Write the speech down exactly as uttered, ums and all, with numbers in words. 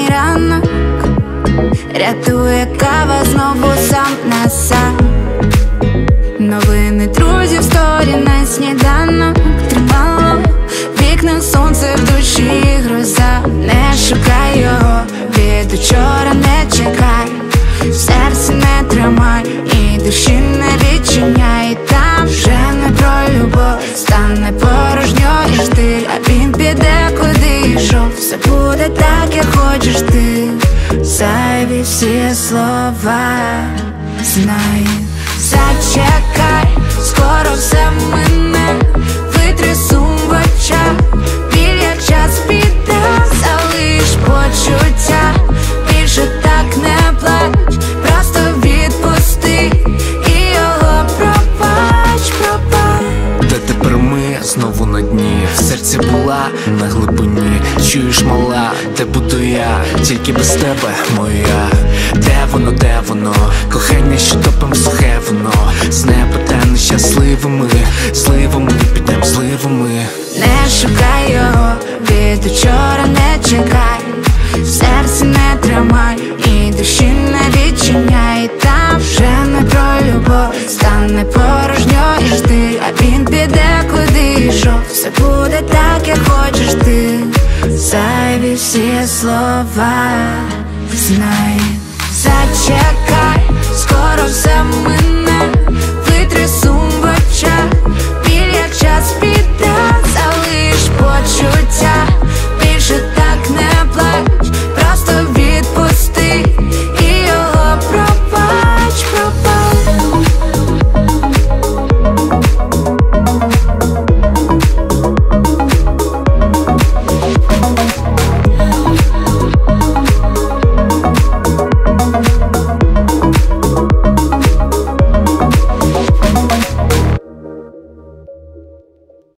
ранній ранок рятує кава знову сам на сам. Новини друзів, сторі на сніданок тримало вікна, сонце в душі, гроза. Не шукай його, від учора не чекай, в серці не тримай і душі не відчиняй. Там вже не про любов, стане порожньою штиль, а він піде куди йшов. Все буде так, як хочеш ти, зайві всі слова знай. Зачекай, скоро все мине, витри сум в очах, біль як час піде, залиш почуття, більше так не плач, просто відпусти і його пробач, пробач. Де тепер ми знову на дні, в серці була на глибині. Чуєш, мала, де буду я, тільки без тебе, моя. Де воно, де воно, кохання, що топим сухе воно. З неба та нещасливими, зливами підем зливами. Не шукай його, від учора не чекай, в серці не тримай і душі не відчиняй. Там вже не про любов, стане порожньою штиль, а він піде куди йшов. Все буде так, як хочеш ти, зайві всі слова знай. Зачекай, скоро все мине, витри сум